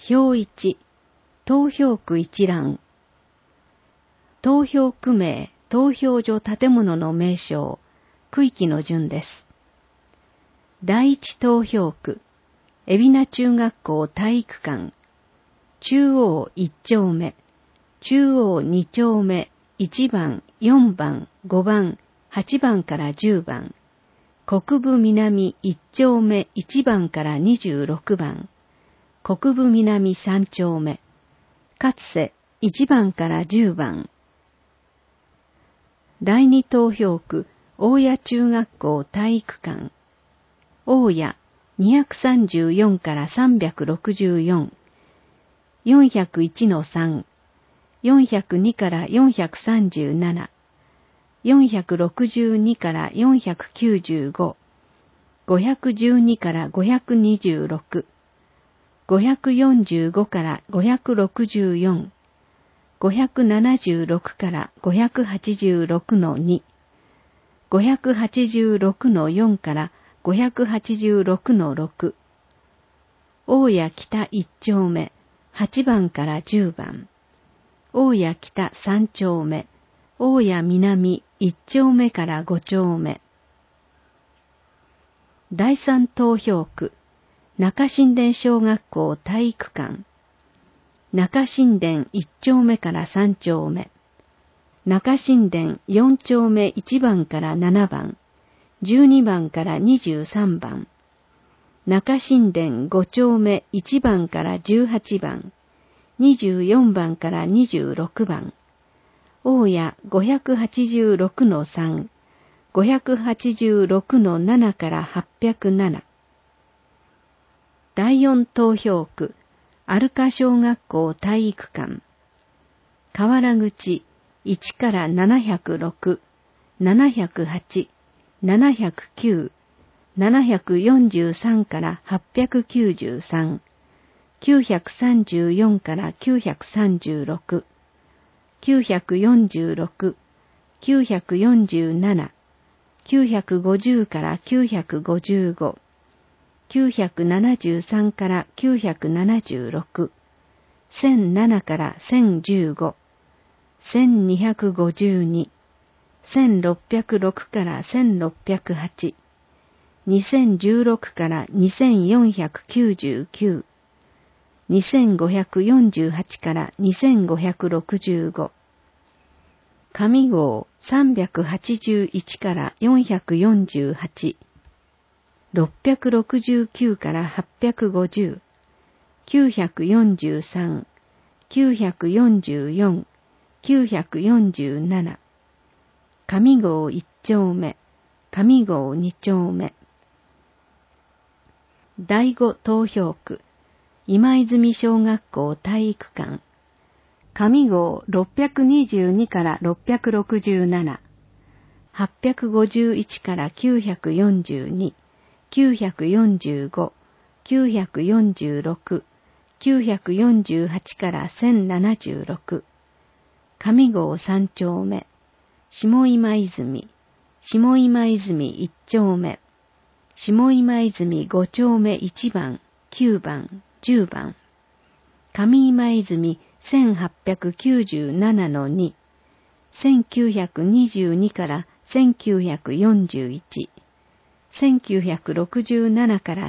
表1、投票区一覧。投票区名、投票所建物の名称、区域の順です。第一投票区、海老名中学校体育館。中央1丁目、中央2丁目、1番、4番、5番、8番から10番。国分南1丁目1番から26番。国分南3丁目。勝瀬1番から10番。第二投票区、大谷中学校体育館。大谷234から364。401-3。402から437。462から495。512から526。545から564。576から586-2。586-4から586-6。大谷北1丁目、8番から10番。大谷北3丁目、大谷南1丁目から5丁目。第三投票区、中新田小学校体育館。中新田1丁目から3丁目。中新田4丁目1番から7番。12番から23番。中新田5丁目1番から18番。24番から26番。大谷586-3。586-7から807。第四投票区、アルカ小学校体育館。河原口1から706、708、709、743から893、934から936、946、947、950から955、973から976、1007から1015、1252、1606から1608、2016から2499、2548から2565、上郷381から448、669から850、943、944、947、上郷1丁目、上郷2丁目。第五投票区、今泉小学校体育館。上郷622から667、851から942、945、946、948から1076、上郷3丁目、下今泉、下今泉1丁目、下今泉5丁目1番、9番、10番、上今泉1897-2、1922から1941、1967から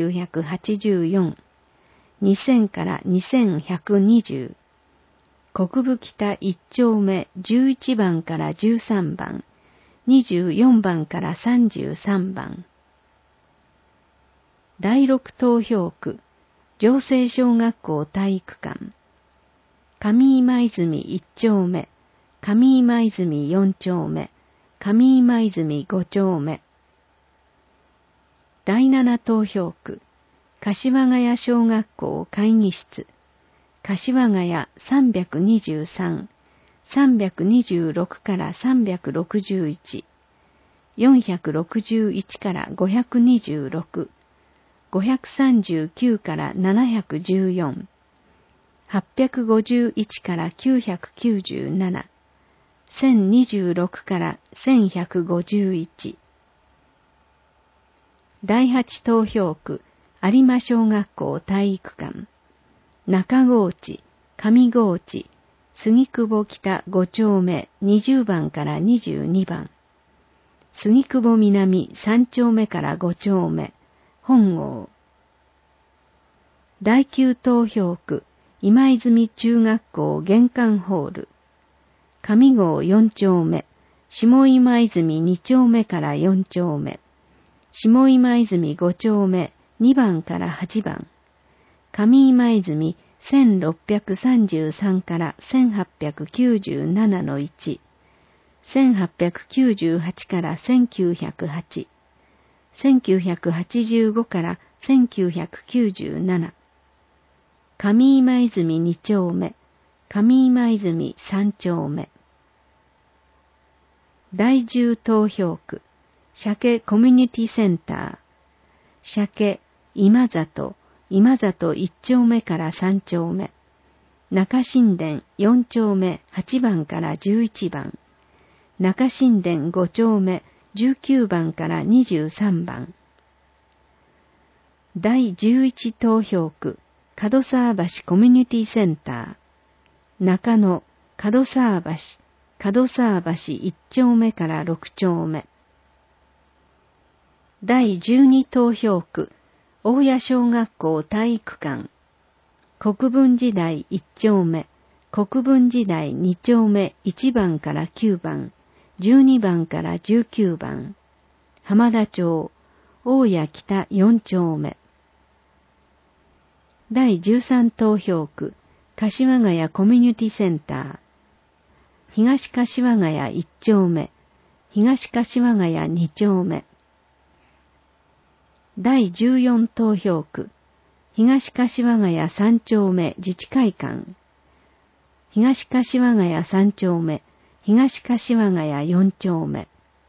1984、2000から2120、国分北1丁目11番から13番、24番から33番。第六投票区、城西小学校体育館。上今泉1丁目、上今泉4丁目、上今泉5丁目。第七投票区、柏ヶ谷小学校会議室。柏ヶ谷323、326から361、461から526、539から714、851から997、1026から1151。第八投票区、有馬小学校体育館。 中河内、上河内、杉久保北5丁目20番から22番、杉久保南3丁目から5丁目、本郷。第9投票区、今泉中学校玄関ホール、上郷4丁目、下今泉2丁目から4丁目、下今泉5丁目2番から8番、上今泉1633から1897の1、1898から1908、1985から1997、上今泉2丁目、上今泉3丁目。第10投票区、鮭コミュニティセンター、鮭今里、今里1丁目から3丁目、中新田4丁目8番から11番、中新田5丁目19番から23番。第11投票区、門沢橋コミュニティセンター、中野、門沢橋、門沢橋1丁目から6丁目。第12投票区、大谷小学校体育館、国分寺台1丁目、国分寺台2丁目1番から9番、12番から19番、浜田町、大谷北4丁目。第13投票区、柏ヶ谷コミュニティセンター、東柏ヶ谷1丁目、東柏ヶ谷2丁目。第14投票区、東柏ヶ谷3丁目自治会館、東柏ヶ谷3丁目、東柏ヶ谷4丁目。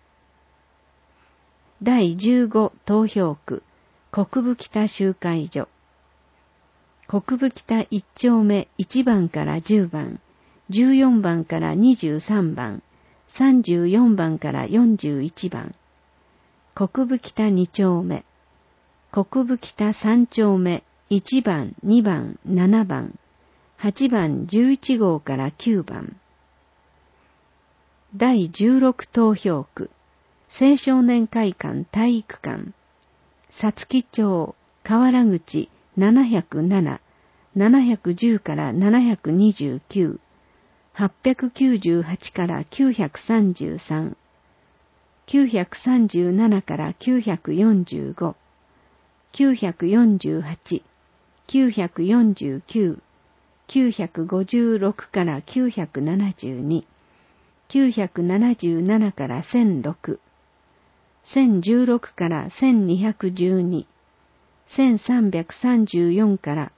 第15投票区、国分北集会所、国分北1丁目1番から10番、14番から23番、34番から41番、国分北2丁目、国分北3丁目1番、2番、7番、8番11号から9番。第16投票区、青少年会館体育館、皐月町、河原口707、710から729、898から933、937から945、948、949、956から972、977から1006、1016から1212、1334から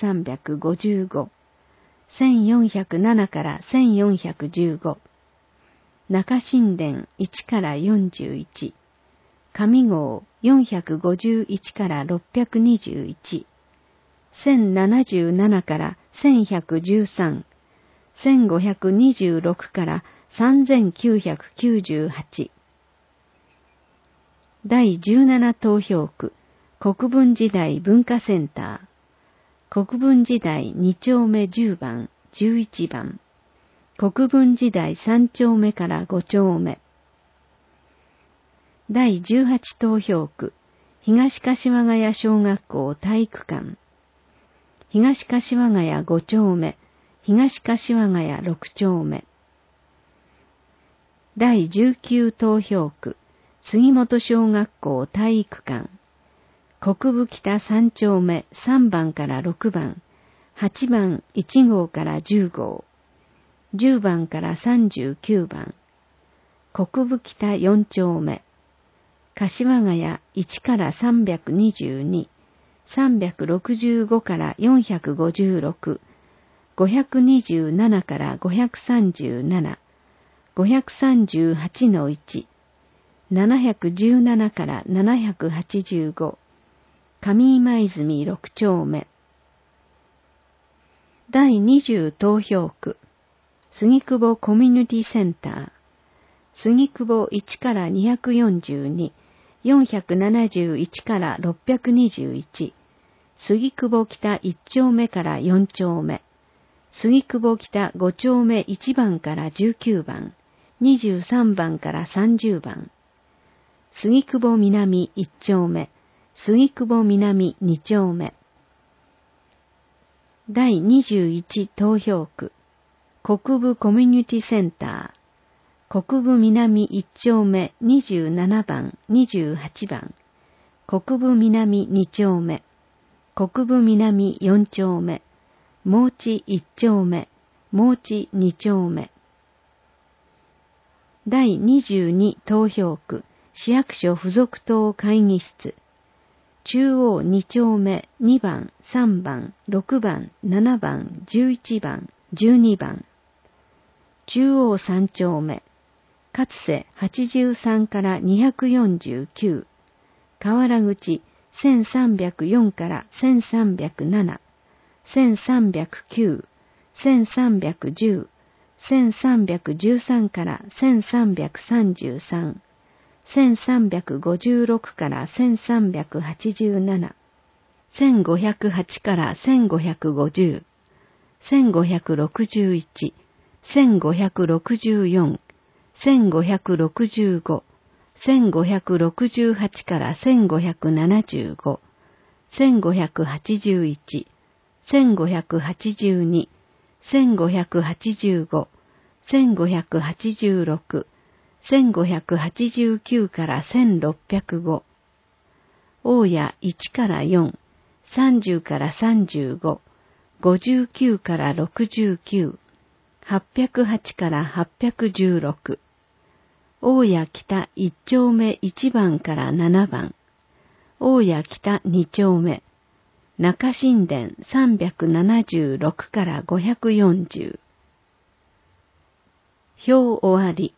1355、1407から1415、中新田1から41、上郷451から621、1077から1113、1526から3998。第17投票区、国分寺台文化センター、国分寺台2丁目10番、11番、国分寺台3丁目から5丁目。第18投票区、東柏ヶ谷小学校体育館、東柏ヶ谷5丁目、東柏ヶ谷6丁目。第19投票区、杉本小学校体育館、国分北3丁目3番から6番、8番1号から10号、10番から39番、国分北4丁目、柏ヶ谷1から322、365から456、527から537、538の1、717から785、上今泉6丁目。第20投票区、杉久保コミュニティセンター、杉久保1から242、471から621、 杉久保北1丁目から4丁目、杉久保北5丁目1番から19番、23番から30番、杉久保南1丁目、杉久保南2丁目。第21投票区、国分コミュニティセンター、国分南1丁目27番、28番、国分南2丁目、国分南4丁目、毛地1丁目、毛地2丁目。第22投票区、市役所附属棟会議室、中央2丁目2番、3番、6番、7番、11番、12番。中央3丁目、勝瀬83から249、河原口1304から1307、1309、1310、1313から1333、1356から1387、1508から1550、1561、1564、1565、1568から1575、1581、1582、1585、1586、1589から1605、大谷1から4、30から35、59から69、808から816、大谷北1丁目1番から7番、大谷北2丁目、中新田376から540。票終わり。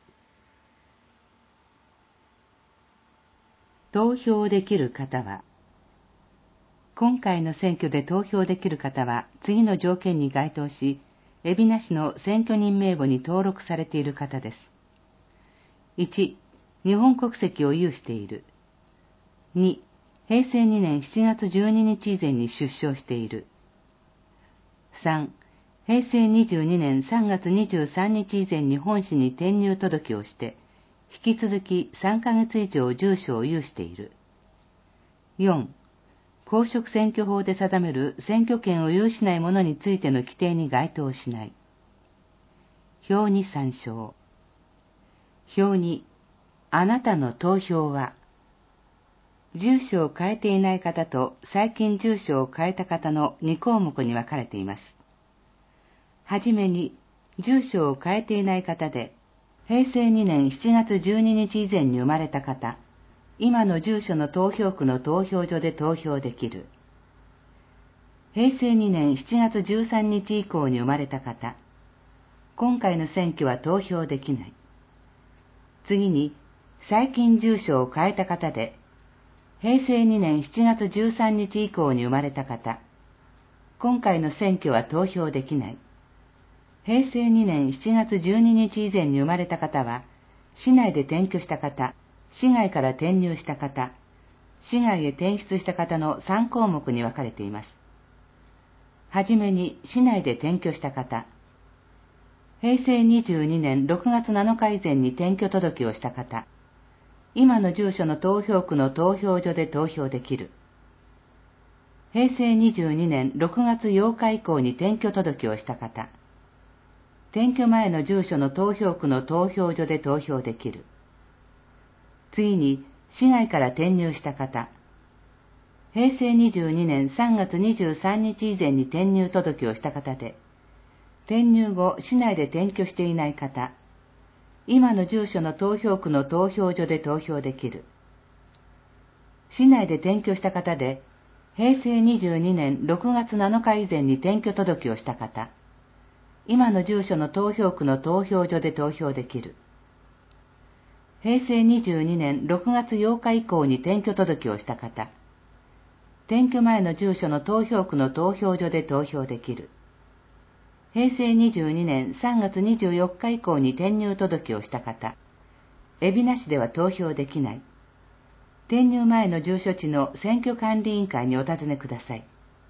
投票できる方は、今回の選挙で投票できる方は次の条件に該当し、海老名市の選挙人名簿に登録されている方です。1、日本国籍を有している。2、平成2年7月12日以前に出生している。3、平成22年3月23日以前に本市に転入届をして、引き続き3ヶ月以上住所を有している。4、公職選挙法で定める選挙権を有しない者についての規定に該当しない。票に参照。票に、あなたの投票は、住所を変えていない方と最近住所を変えた方の2項目に分かれています。はじめに、住所を変えていない方で、平成2年7月12日以前に生まれた方、今の住所の投票区の投票所で投票できる。平成2年7月13日以降に生まれた方、今回の選挙は投票できない。次に、最近住所を変えた方で、平成2年7月13日以降に生まれた方、今回の選挙は投票できない。平成2年7月12日以前に生まれた方は、市内で転居した方、市外から転入した方、市外へ転出した方の3項目に分かれています。はじめに、市内で転居した方、平成22年6月7日以前に転居届をした方、今の住所の投票区の投票所で投票できる。平成22年6月8日以降に転居届をした方、転居前の住所の投票区の投票所で投票できる。次に、市外から転入した方、平成22年3月23日以前に転入届をした方で、転入後、市内で転居していない方、今の住所の投票区の投票所で投票できる。市内で転居した方で、平成22年6月7日以前に転居届をした方、今の住所の投票区の投票所で投票できる。平成22年6月8日以降に転居届をした方、転居前の住所の投票区の投票所で投票できる。平成22年3月24日以降に転入届をした方、海老名市では投票できない。転入前の住所地の選挙管理委員会にお尋ねください。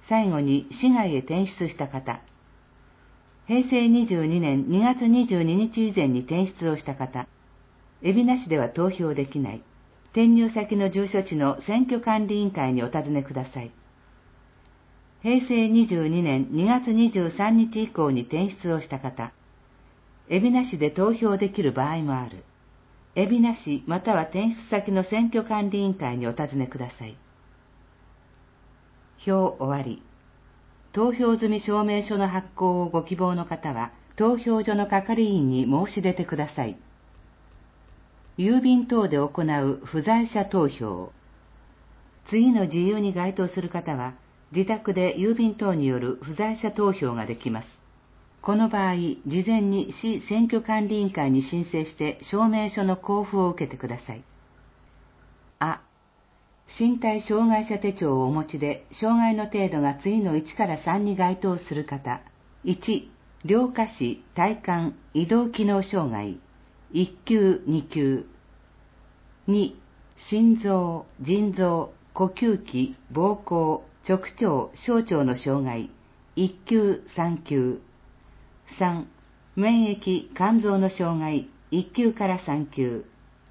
最後に市外へ転出した方、平成22年2月22日以前に転出をした方、海老名市では投票できない、転入先の住所地の選挙管理委員会にお尋ねください。平成22年2月23日以降に転出をした方、海老名市で投票できる場合もある。海老名市または転出先の選挙管理委員会にお尋ねください。票終わり。投票済み証明書の発行をご希望の方は、投票所の係員に申し出てください。郵便等で行う不在者投票。次の事由に該当する方は、自宅で郵便等による不在者投票ができます。この場合、事前に市選挙管理委員会に申請して証明書の交付を受けてください。身体障害者手帳をお持ちで、障害の程度が次の1から3に該当する方。1、両下肢、体幹、移動機能障害。1級、2級。2、心臓、腎臓、呼吸器、膀胱、直腸、小腸の障害。1級、3級。3、免疫、肝臓の障害。1級から3級。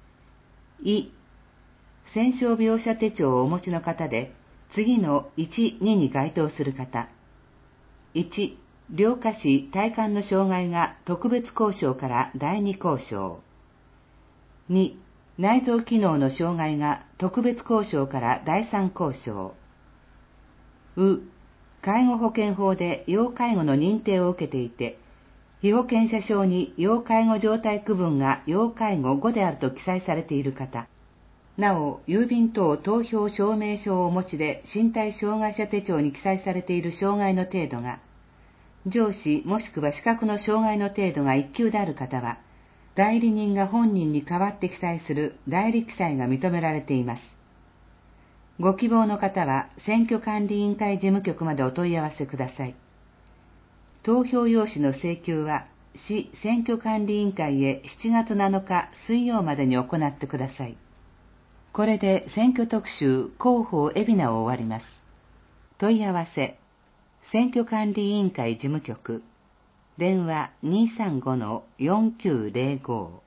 戦傷病者手帳をお持ちの方で、次の1、2に該当する方。1、両下肢体幹の障害が特別交渉から第2交渉。2、内臓機能の障害が特別交渉から第3交渉。介護保険法で要介護の認定を受けていて、被保険者証に要介護状態区分が要介護5であると記載されている方。なお、郵便等投票証明書をお持ちで身体障害者手帳に記載されている障害の程度が、上司もしくは資格の障害の程度が1級である方は、代理人が本人に代わって記載する代理記載が認められています。ご希望の方は、選挙管理委員会事務局までお問い合わせください。投票用紙の請求は、市選挙管理委員会へ7月7日水曜までに行ってください。これで選挙特集広報海老名を終わります。問い合わせ、選挙管理委員会事務局、電話 235-4905